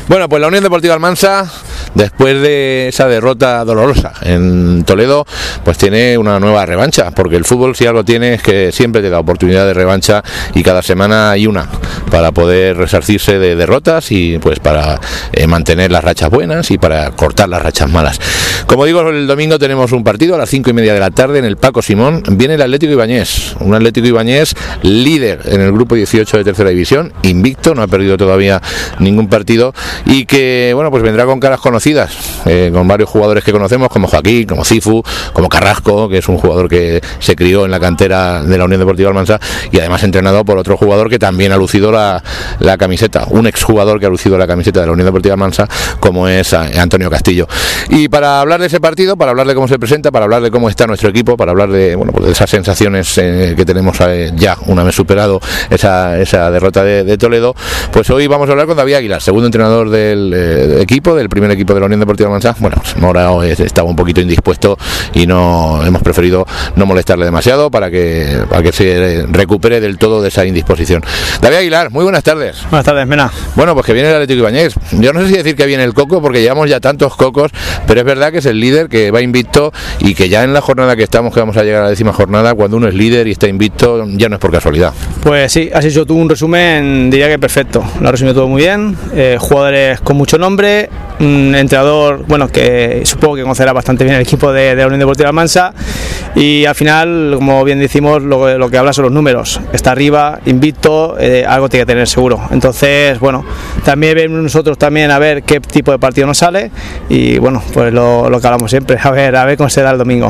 Bueno, pues la Unión Deportiva Almansa, después de esa derrota dolorosa en Toledo, pues tiene una nueva revancha, porque el fútbol, si algo tiene, es que siempre te da oportunidad de revancha y cada semana hay una para poder resarcirse de derrotas y pues para mantener las rachas buenas y para cortar las rachas malas. Como digo, el domingo tenemos un partido a las 5:30 de la tarde en el Paco Simón. Viene el Atlético Ibáñez, un Atlético Ibáñez líder en el grupo 18 de tercera división, invicto, no ha perdido todavía ningún partido y que, bueno, pues vendrá con caras conocidas, con varios jugadores que conocemos, como Joaquín, como Cifu, como Carrasco, que es un jugador que se crió en la cantera de la Unión Deportiva Almansa y además entrenado por otro jugador que también ha lucido la camiseta, un exjugador que ha lucido la camiseta de la Unión Deportiva Almansa, como es Antonio Castillo. Y para hablar de ese partido, para hablar de cómo se presenta, para hablar de cómo está nuestro equipo, para hablar de, bueno, pues de esas sensaciones que tenemos ya una vez superado esa derrota de Toledo, pues hoy vamos a hablar con David Aguilar, segundo entrenador del equipo, del primer equipo de la Unión Deportiva Almansa. Bueno, pues Mora estaba un poquito indispuesto y no hemos preferido no molestarle demasiado para que se recupere del todo de esa indisposición. David Aguilar, muy buenas tardes. Buenas tardes, Mena. Bueno, pues que viene el Atlético Ibáñez. Yo no sé si decir que viene el Coco, porque llevamos ya tantos cocos, pero es verdad que es el líder, que va invicto y que ya en la jornada que estamos, que vamos a llegar a la 10ª jornada, cuando uno es líder y está invicto, ya no es por casualidad. Pues sí, has hecho tú un resumen, diría que perfecto. Lo has resumido todo muy bien. Jugadores con mucho nombre, un entrenador, bueno, que supongo que conocerá bastante bien el equipo de la Unión Deportiva Almansa, y al final, como bien decimos, lo que habla son los números. Está arriba, invicto, algo tiene que tener seguro. Entonces, bueno, también vemos nosotros también a ver qué tipo de partido nos sale y bueno, pues lo que hablamos siempre, a ver cómo se da el domingo.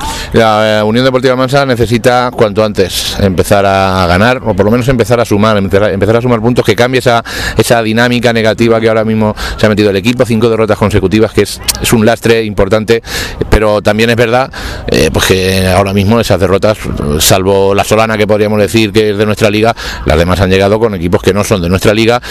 La Unión Deportiva Almansa necesita cuanto antes empezar a ganar, o por lo menos empezar a sumar puntos, que cambie esa dinámica negativa que ahora mismo se ha metido el equipo. 5 derrotas consecutivas, que es un lastre importante, pero también es verdad pues que ahora mismo esas derrotas, salvo la Solana, que podríamos decir que es de nuestra liga, las demás han llegado con equipos que no son de nuestra liga,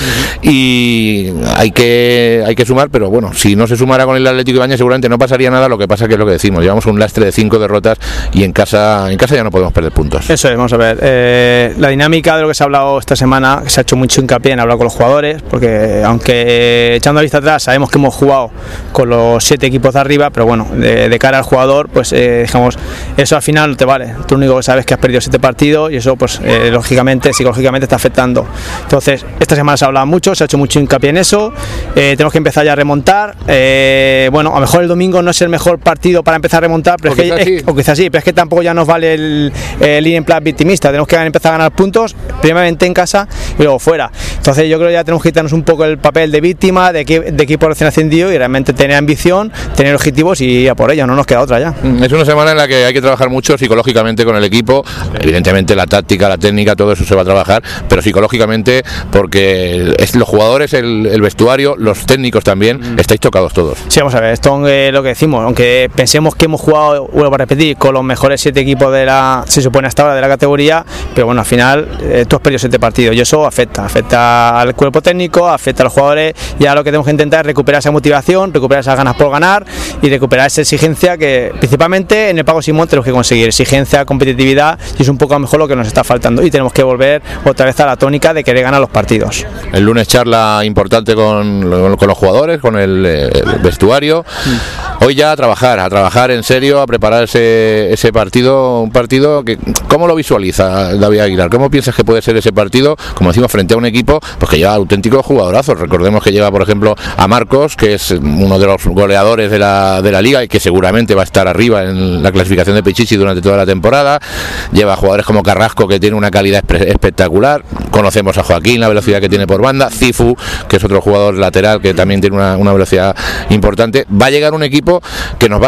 y hay que sumar, pero bueno, si no se sumara con el Atlético Ibáñez seguramente no pasaría nada. Lo que pasa que es lo que decimos, llevamos un lastre de 5 derrotas y en casa ya no podemos perder puntos. Eso es, vamos a ver, la dinámica de lo que se ha hablado esta semana, se ha hecho mucho hincapié en hablar con los jugadores, porque aunque echando la vista atrás sabemos que hemos jugado con los 7 equipos de arriba, pero bueno, de cara al jugador, pues digamos, eso al final no te vale. Tú lo único que sabes es que has perdido 7 partidos y eso pues lógicamente, psicológicamente está afectando. Entonces, esta semana se ha hablado mucho, se ha hecho mucho hincapié en eso, tenemos que empezar ya a remontar. Bueno, a lo mejor el domingo no es el mejor partido para empezar a remontar, pero quizás sí, pero es que tampoco ya nos vale el ir en plan victimista. Tenemos que empezar a ganar puntos, primeramente en casa y luego fuera. Entonces yo creo que ya tenemos que quitarnos un poco el papel de víctima, de equipo recién ascendido, y realmente tener ambición, tener objetivos y a por ello, no nos queda otra ya. Es una semana en la que hay que trabajar mucho psicológicamente con el equipo. Evidentemente la táctica, la técnica, todo eso se va a trabajar, pero psicológicamente, porque los jugadores, el vestuario, los técnicos también, estáis tocados todos. Sí, vamos a ver, esto es lo que decimos, aunque pensemos que hemos jugado, vuelvo a repetir, con los mejores 7 equipos se supone hasta ahora de la categoría, pero bueno, al final tú has perdido 7 partidos y eso afecta al cuerpo técnico, afecta a los jugadores, y ahora lo que tenemos que intentar es recuperar esa motivación, recuperar esas ganas por ganar y recuperar esa exigencia que principalmente en el Paco Simón tenemos que conseguir, exigencia, competitividad, y es un poco a lo mejor lo que nos está faltando, y tenemos que volver otra vez a la tónica de querer ganar los partidos. El lunes charla importante con los jugadores, con el vestuario. Hoy ya a trabajar en serio, a preparar ese partido, un partido que, ¿cómo lo visualiza David Aguilar? ¿Cómo piensas que puede ser ese partido, como decimos, frente a un equipo pues que lleva auténticos jugadorazos? Recordemos que lleva, por ejemplo, a Marcos, que es uno de los goleadores de la liga y que seguramente va a estar arriba en la clasificación de Pichichi durante toda la temporada. Lleva a jugadores como Carrasco, que tiene una calidad espectacular. Conocemos a Joaquín, la velocidad que tiene por banda. Cifu, que es otro jugador lateral que también tiene una velocidad importante. Va a llegar un equipo que nos va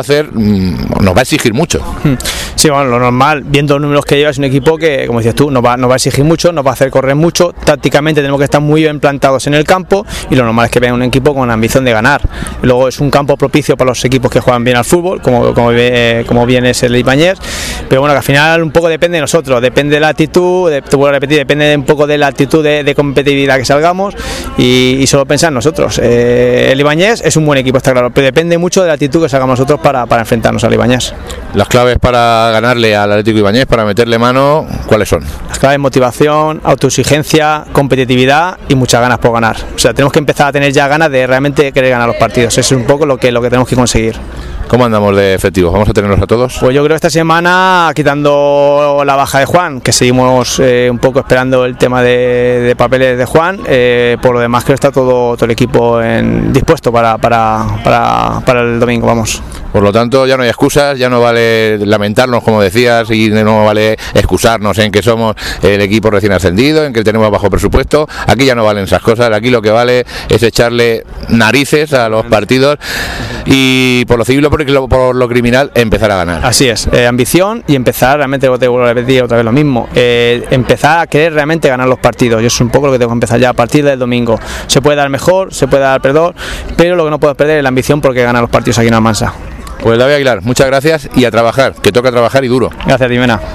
a exigir mucho. Sí, bueno, lo normal, viendo los números que lleva, es un equipo que, como decías tú, nos va a exigir mucho, nos va a hacer correr mucho. Tácticamente tenemos que estar muy bien plantados en el campo, y lo normal es que vean un equipo con ambición de ganar. Luego es un campo propicio para los equipos que juegan bien al fútbol, como bien es el Ibáñez, pero bueno, que al final un poco depende de nosotros, depende de la actitud, te vuelvo a repetir, depende un poco de la actitud de competitividad que salgamos, y solo pensar en nosotros. El Ibáñez es un buen equipo, está claro, pero depende mucho de la actitud espíritu que sacamos nosotros para enfrentarnos al Ibáñez. Las claves para ganarle al Atlético Ibáñez, para meterle mano, ¿cuáles son? Las claves: motivación, autoexigencia, competitividad y muchas ganas por ganar. O sea, tenemos que empezar a tener ya ganas de realmente querer ganar los partidos. Eso es un poco lo que tenemos que conseguir. ¿Cómo andamos de efectivos? ¿Vamos a tenerlos a todos? Pues yo creo que esta semana, quitando la baja de Juan, que seguimos un poco esperando el tema de papeles de Juan, por lo demás creo que está todo el equipo dispuesto para el domingo, vamos. Por lo tanto, ya no hay excusas, ya no vale lamentarnos, como decías, y no vale excusarnos en que somos el equipo recién ascendido, en que tenemos bajo presupuesto. Aquí ya no valen esas cosas, aquí lo que vale es echarle narices a los partidos y por lo civil o por lo criminal empezar a ganar. Así es, ambición y empezar realmente, te vuelvo a repetir otra vez lo mismo, empezar a querer realmente ganar los partidos. Yo es un poco lo que tengo que empezar ya a partir del domingo. Se puede dar mejor, se puede dar peor, pero lo que no puedes perder es la ambición, porque ganar los partidos aquí en Almansa. Pues David Aguilar, muchas gracias y a trabajar, que toca trabajar y duro. Gracias, Dimena.